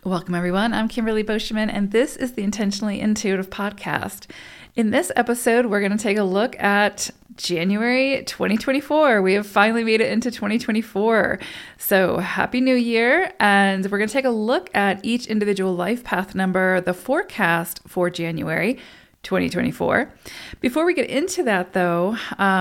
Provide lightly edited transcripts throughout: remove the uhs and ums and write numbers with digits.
Welcome, everyone. I'm Kimberly Boschman, and this is the Intentionally Intuitive Podcast. In this episode, we're going to take a look at January 2024. We have finally made it into 2024. So happy New Year. And we're going to take a look at each individual life path number, the forecast for January 2024. Before we get into that, though,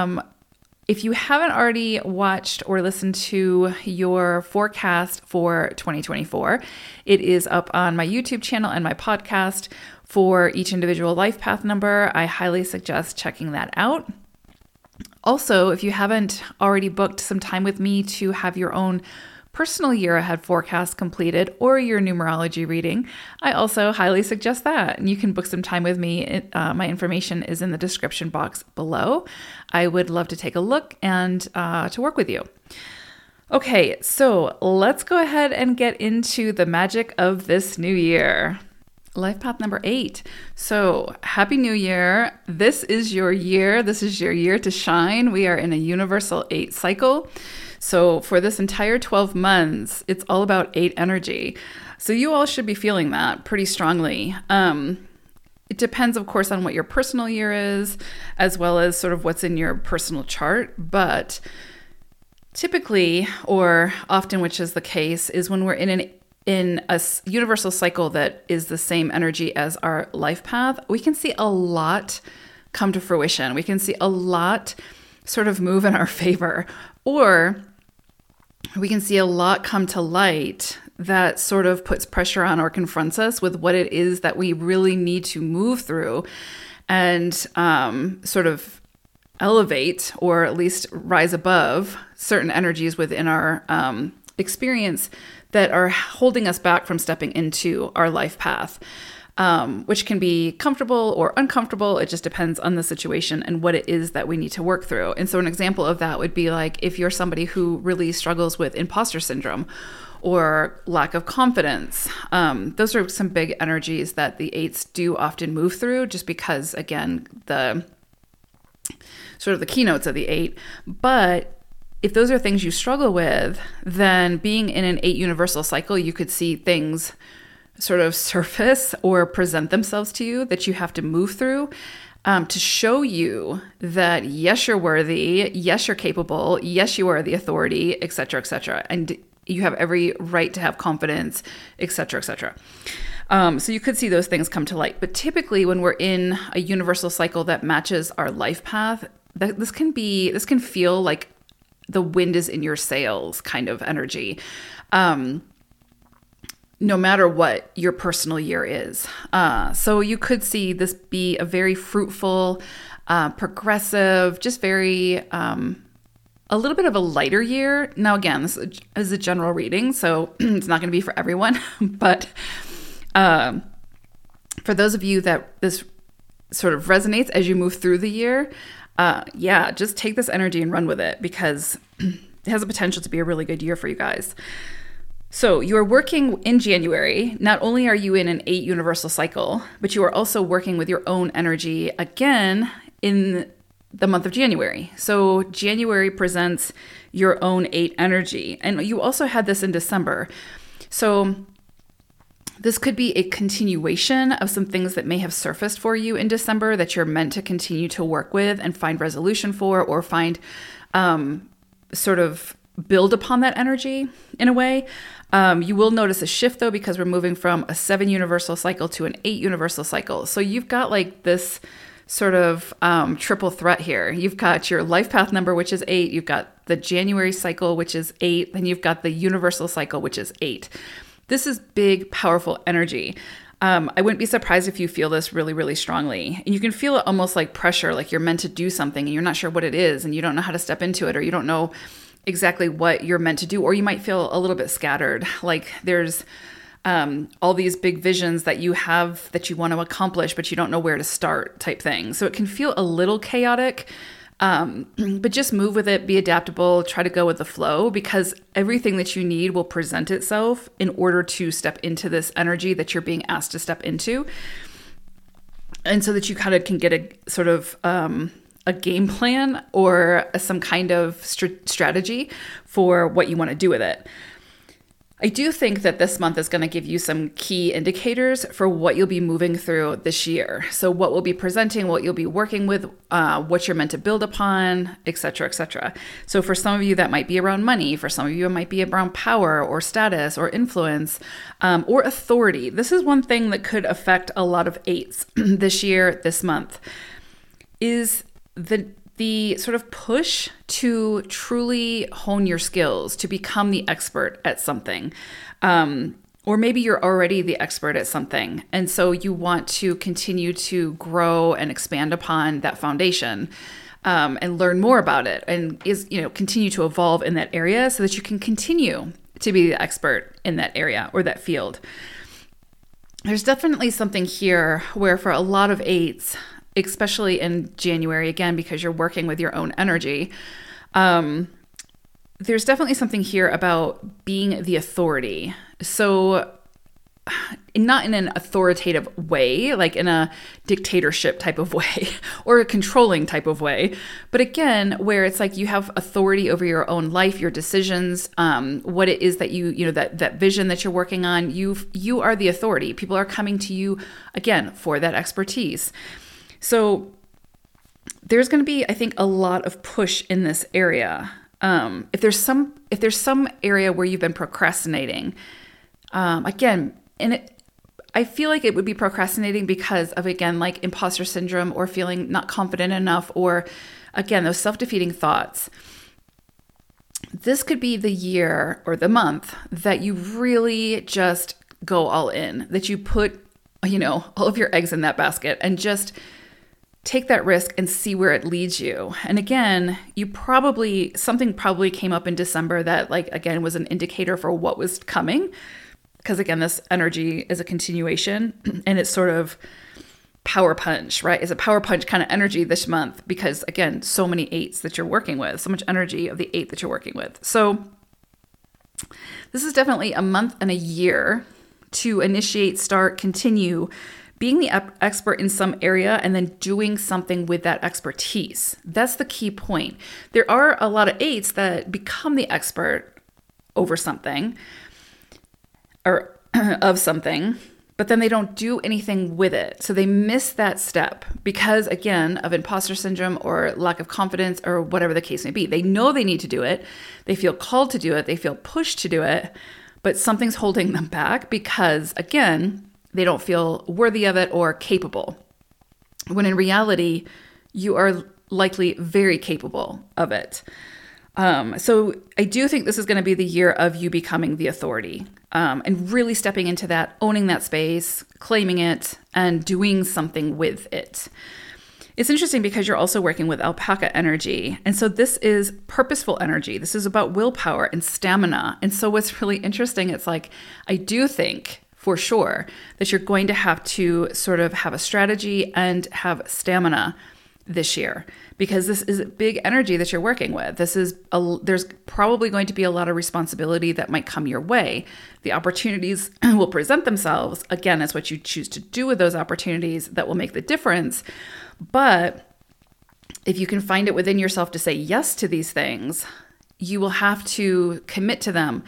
if you haven't already watched or listened to your forecast for 2024, it is up on my YouTube channel and my podcast for each individual life path number. I highly suggest checking that out. Also, if you haven't already booked some time with me to have your own personal year ahead forecast completed or your numerology reading, I also highly suggest that. And you can book some time with me. My information is in the description box below. I would love to take a look and to work with you. Okay, so let's go ahead and get into the magic of this new year. Life path number 8. So happy New Year. This is your year. This is your year to shine. We are in a universal 8 cycle. So for this entire 12 months, it's all about 8 energy. So you all should be feeling that pretty strongly. It depends, of course, on what your personal year is, as well as sort of what's in your personal chart. But typically, or often, which is the case, is when we're in a universal cycle that is the same energy as our life path, we can see a lot come to fruition. We can see a lot sort of move in our favor, or we can see a lot come to light that sort of puts pressure on or confronts us with what it is that we really need to move through and sort of elevate, or at least rise above certain energies within our experience that are holding us back from stepping into our life path, which can be comfortable or uncomfortable. It just depends on the situation and what it is that we need to work through. And so an example of that would be like if you're somebody who really struggles with imposter syndrome or lack of confidence. Those are some big energies that the 8s do often move through, just because, again, the sort of the keynotes of the 8. But if those are things you struggle with, then being in an 8 universal cycle, you could see things sort of surface or present themselves to you that you have to move through to show you that, yes, you're worthy, yes, you're capable, yes, you are the authority, et cetera, and you have every right to have confidence, et cetera, et cetera. So you could see those things come to light. But typically when we're in a universal cycle that matches our life path, this can feel like the wind is in your sails kind of energy. No matter what your personal year is. So you could see this be a very fruitful, progressive, just very, a little bit of a lighter year. Now, again, this is a general reading, so it's not going to be for everyone. But for those of you that this sort of resonates as you move through the year, just take this energy and run with it, because it has the potential to be a really good year for you guys. So you are working in January. Not only are you in an 8 universal cycle, but you are also working with your own energy again in the month of January. So January presents your own 8 energy. And you also had this in December. So this could be a continuation of some things that may have surfaced for you in December that you're meant to continue to work with and find resolution for, or find sort of build upon that energy in a way. You will notice a shift, though, because we're moving from a 7 universal cycle to an 8 universal cycle. So you've got like this sort of triple threat here. You've got your life path number, which is 8. You've got the January cycle, which is 8. Then you've got the universal cycle, which is 8. This is big, powerful energy. I wouldn't be surprised if you feel this really, really strongly. And you can feel it almost like pressure, like you're meant to do something and you're not sure what it is and you don't know how to step into it, or you don't know exactly what you're meant to do, or you might feel a little bit scattered, like there's all these big visions that you have that you want to accomplish, but you don't know where to start type thing. So it can feel a little chaotic, but just move with it, be adaptable, try to go with the flow, because everything that you need will present itself in order to step into this energy that you're being asked to step into. And so that you kind of can get a sort of a game plan or some kind of strategy for what you want to do with it. I do think that this month is going to give you some key indicators for what you'll be moving through this year. So what we'll be presenting, what you'll be working with, what you're meant to build upon, et cetera, et cetera. So for some of you, that might be around money. For some of you, it might be around power or status or influence or authority. This is one thing that could affect a lot of eights this year, this month, is the sort of push to truly hone your skills, to become the expert at something. Or maybe you're already the expert at something. And so you want to continue to grow and expand upon that foundation and learn more about it and continue to evolve in that area so that you can continue to be the expert in that area or that field. There's definitely something here where for a lot of eights, especially in January, again, because you're working with your own energy, there's definitely something here about being the authority. So not in an authoritative way, like in a dictatorship type of way or a controlling type of way, but again, where it's like you have authority over your own life, your decisions, what it is that that vision that you're working on, you are the authority. People are coming to you, again, for that expertise. So there's going to be, I think, a lot of push in this area. If there's some area where you've been procrastinating, again, I feel like it would be procrastinating because of, again, like imposter syndrome or feeling not confident enough, or again, those self-defeating thoughts. This could be the year or the month that you really just go all in, that you put, all of your eggs in that basket and just take that risk and see where it leads you. And again, something probably came up in December that, like, again, was an indicator for what was coming. Because again, this energy is a continuation and it's sort of power punch, right? It's a power punch kind of energy this month because, again, so many eights that you're working with, so much energy of the 8 that you're working with. So this is definitely a month and a year to initiate, start, continue being the expert in some area and then doing something with that expertise. That's the key point. There are a lot of 8s that become the expert over something or of something, but then they don't do anything with it. So they miss that step because, again, of imposter syndrome or lack of confidence or whatever the case may be. They know they need to do it. They feel called to do it. They feel pushed to do it, but something's holding them back because, again, they don't feel worthy of it or capable. When in reality, you are likely very capable of it. So I do think this is going to be the year of you becoming the authority and really stepping into that, owning that space, claiming it, and doing something with it. It's interesting because you're also working with alpaca energy. And so this is purposeful energy. This is about willpower and stamina. And so what's really interesting, it's like, I do think for sure that you're going to have to sort of have a strategy and have stamina this year, because this is big energy that you're working with. There's probably going to be a lot of responsibility that might come your way. The opportunities will present themselves. Again, it's what you choose to do with those opportunities that will make the difference. But if you can find it within yourself to say yes to these things, you will have to commit to them,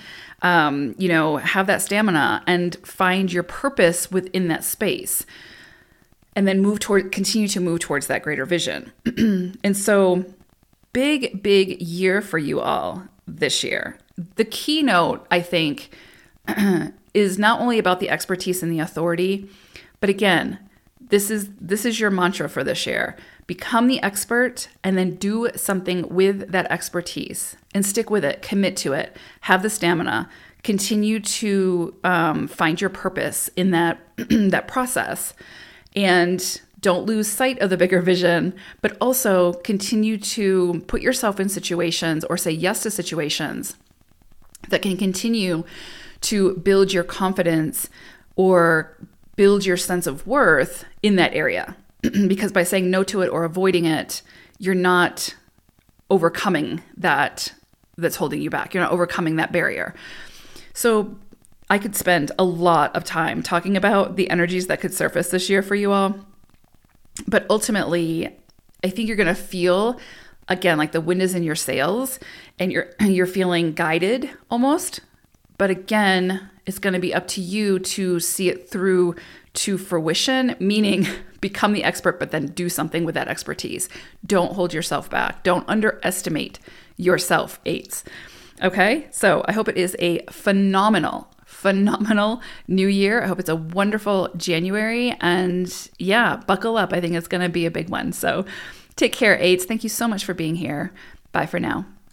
have that stamina and find your purpose within that space. And then continue to move towards that greater vision. And so big year for you all this year. The keynote, I think, is not only about the expertise and the authority, but again, this is your mantra for this year. Become the expert and then do something with that expertise and stick with it, commit to it, have the stamina, continue to find your purpose in that process. And don't lose sight of the bigger vision, but also continue to put yourself in situations or say yes to situations that can continue to build your confidence or build your sense of worth in that area. Because by saying no to it or avoiding it, you're not overcoming that's holding you back. You're not overcoming that barrier. So I could spend a lot of time talking about the energies that could surface this year for you all. But ultimately, I think you're going to feel, again, like the wind is in your sails and you're feeling guided almost But again, it's going to be up to you to see it through to fruition, meaning become the expert, but then do something with that expertise. Don't hold yourself back. Don't underestimate yourself, 8s. Okay, so I hope it is a phenomenal new year. I hope it's a wonderful January. And yeah, buckle up. I think it's going to be a big one. So take care, 8s. Thank you so much for being here. Bye for now.